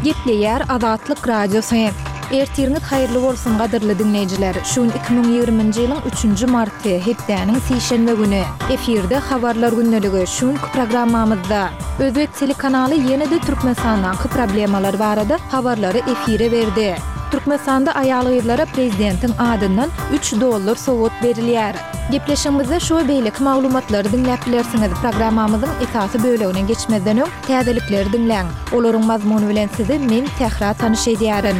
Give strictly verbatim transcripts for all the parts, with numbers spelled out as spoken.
Gepleýär Azatlyk radiosu. Ertiriniz haýyrly bolsun gadyrly dinleýijiler. Şuň iki ming ýygrymynjy ýylyň üçünji marty hepdäniň seýşembe güni efirde habarlar günneligi şuň programmamyzda Özbek telekanaly ýene-de Türkmenistandaň problemalar barada habarlary efire berdi. Türkmenistanda aýalgylara prezidentiň adyndan üç dollar sowgat berilýär. Gepleşigimizde şu beýleki maglumatlary dinläp bilersiňiz. Programmamyzyň esasy bölegine geçmeden öň täzelikleri dinläň. Olaryň mazmuny bilen sizi men tehra tanyş edýärin.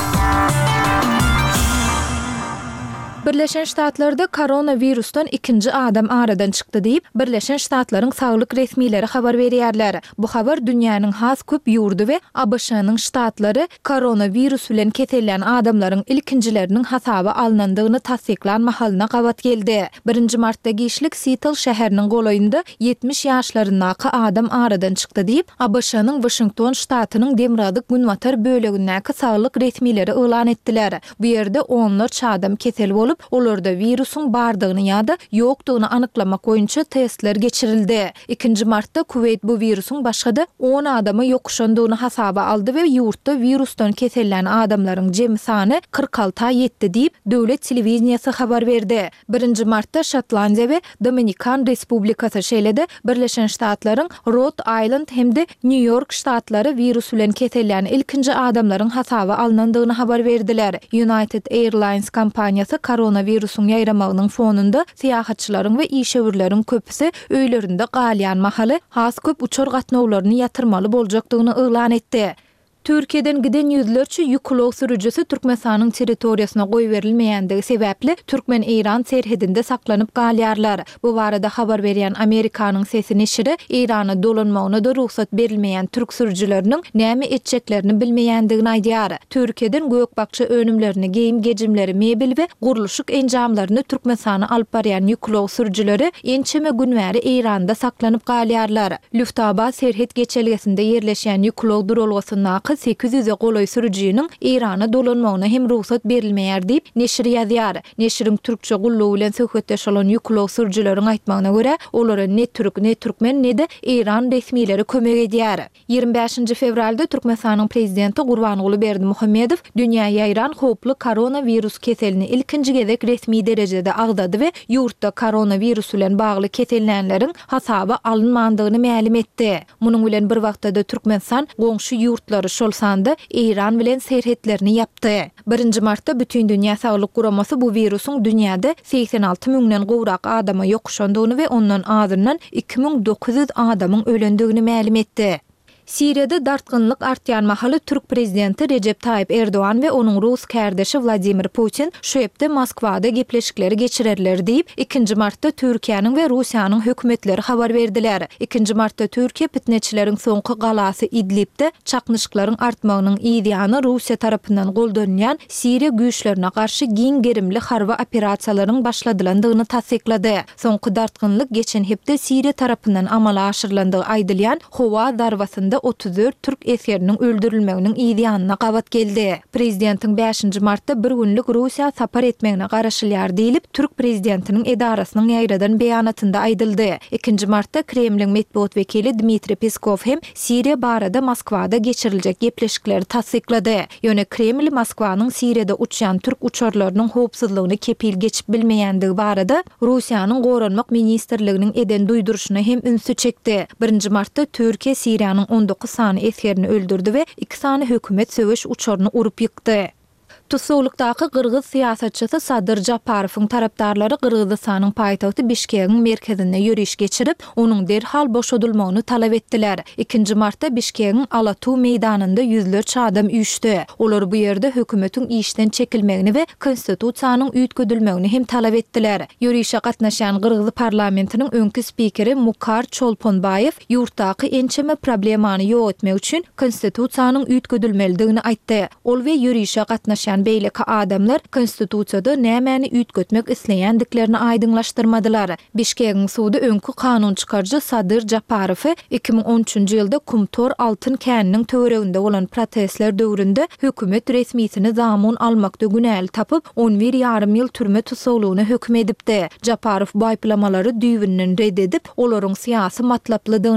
Birleşen Ştatlarda koronavirusdan ikinci adam aradan çıktı deyip Birleşen Ştatlaryň saglyk resmileri habar berýärler. Bu habar dünýäniň has köp ýurdu we A B Ş'nyň ştatlary koronavirus bilen kesellen adamlaryň ilkinjileriniň hasaby alınandygyny tasdiklan mahalyna gawat geldi. birinji martda gişlik Seattle şäheriniň golaýynda ýetmiş ýaşlaryndaky adam aradan çıktı diýip A B Ş'nyň Washington ştatynyň Demradyk günwatar bölegindäki saglyk resmileri elan etdiler. Bu ýerde onlarça adam kesel bolup olarda virusun bardygyny ýa-da ýokdugyny anyklamak boýunça testler geçirildi. ikinji martda Kuwait bu virusun başga-da on adamy ýokuşandygyny hasaba aldy we ýurtda virusdan kesellen adamlaryň jemy sany kırk altıya ýetdi diýip döwlet telewizionýasy habar berdi. birinji martda Şotlandiýa we Dominikan Respublikasy şeýle-de Birleşen Ştatlaryň Rhode Island hemde New York ştatlary virus bilen kesellen ilkinji adamlaryň hasaby alınandygyny habar berdiler. United Airlines kompaniýasy koronavirusun ýaýramagynyň fonunda syýahatçylaryň we işewirleriň köpüsi öýlerinde galýan mahaly has köp uçur gatnawlaryny ýatyrmaly boljakdygyny elan etdi. Türkiýeden giden ýüzlerçe ýüklog sürüjüsi Türkmenistanyň territoriýasyna goý berilmeýändigi sebäpli Türkmen-Eýran serhedinde saklanyp galýarlar. Bu barada habar berýän Amerikanyň sesi neşiri Eýrana dolanmagyna da ruhsat berilmeýän türk sürüjüleriniň näme etjeklerini bilmeýändigini aýdýar. Türkiýeden gökbakça önümlerini, geyim gejimleri, mebel we guruluşyk enjamlaryny Türkmenistana alyp barýan ýüklog sürüjüleri ençeme günbäri Eýranda saklanyp galýarlar. Lufthansa serhed geçelgesinde ýerleşýän ýüklog durulgasyndaky sekiz yüze golaý sürüjiniň Eýrana dolanmagyna hem ruhsat berilmeýär diýip neşir ýazýar. Neşiriň türkçe gullugy bilen söhbetdeş bolan ýüklog sürüjileriň aýtmagyna görä, olary ne türk, ne türkmen, ne de Eýran resmileri kömek edýär. ýygrimi beşinji fevralda Türkmenistanyň prezidenti Gurbanuly Berdimuhammedow dünýä ýaýran hoply koronavirus keselini ilkinji gezek resmi derejede agdady we ýurtda koronavirus bilen bagly kesellenleriň hasaby alınmandygyny ma'lum etdi. Munyň bilen bir wagtda Türkmenistan goňşy ýurtlary şolsanda Eýran bilen serhetlerini yaptı. birinji martda bütün dünýä saglyk guramasy bu virusun dünýäde seksen alty müňden gowrak adama ýokuşandygyny we ondan azyndan iki ming dokuz yüz adamyň ölendigini ma'lum etdi. Siriýada dartgynlyk artýan mahaly Türk prezidenti Recep Tayyip Erdoğan we onuň Rus kärdeşi Vladimir Putin şu hepde Moskwada gepleşikleri geçirerler diýip ikinji martda Türkiýanyň we Russiýanyň hökümetleri habar berdiler. ikinji martda Türkiýe pitneçileriň soňky galasy Idlibde çaknyşyklaryň artmagynyň ýa-da Russiýa tarapyndan goldanýan Siriýa güýçlerine garşy giň gerimli harba operasiýalaryň başladylandygyny tasdiklady. Soňky dartgynlyk geçen hepde Siriýa tarapyndan amala aşyrylandygy aýdylýan howa darwasynda otuz dört Türk eskeriniň öldürilmeginiň ýa-da gawat geldi. Prezidentiň beşinji martda bir günlük Russiýa sapar etmegine garaşylýar diýilip Türk prezidentiniň edarasynyň ýaýradan beýanatynda aýdyldy. ikinji martda Kremliň medeniýet wekili Dmitri Peskov hem Siriýa barada Moskwada geçiriljek gepleşikleri tasdiklady. Ýöne Kreml Moskwanyň Siriýada uçýan Türk uçarlarynyň howpsuzlygyny kepil geçip bilmeýändigi barada Russiýanyň Goranmak ministrliginiň eden duýduruşyna hem ünsü çekdi. birinji martda Türkiýe Siriýanyň on dokuz sany eskerini öldürdi we iki sany hökümet söwüş uçaryny urup ýykdy. Tutsowlukdaky Kyrgyz syýasatçysy Sadyr Japarowyň tarapdarlary Kyrgyzstanyň paýtagty Bişkegiň merkezine ýürüş geçirip, onuň derhal boşadylmagyny talap etdiler. ikinji martda Bişkegiň Alatu meýdanynda ýüzlerçe adam üýüşdi. Olar bu ýerde hökümetiň işden çekilmegini we konstitusiýanyň üýtgedilmegini hem talap etdiler. Ýürüşe gatnaşan Kyrgyz parlamentiniň öňki spikeri Mukar Çolponbayew ýurtdaky ençeme problemany ýok etmek üçin konstitusiýanyň üýtgedilmelidigini aýtdy. Ol we ýürüşe gatnaşan beýleki adamlar konstitusiýada nämäni üýtgetmek isleýändiklerini aýdyňlaşdyrmadylar. Bişkegiň suwdy öňkü kanun çykarjy Sadyr Japarow iki ming on üçünji ýylda Kumtor Altyn käniniň töwereginde bolan protestler döwründe hökümet resmiýetini zamun almakda günäli tapyp on bir ýarym ýyl türme tutsowlugyna hökm edipdi. Japarow bu aýplamalary düýbünden red edip, olaryň syýasy matlaplydygyny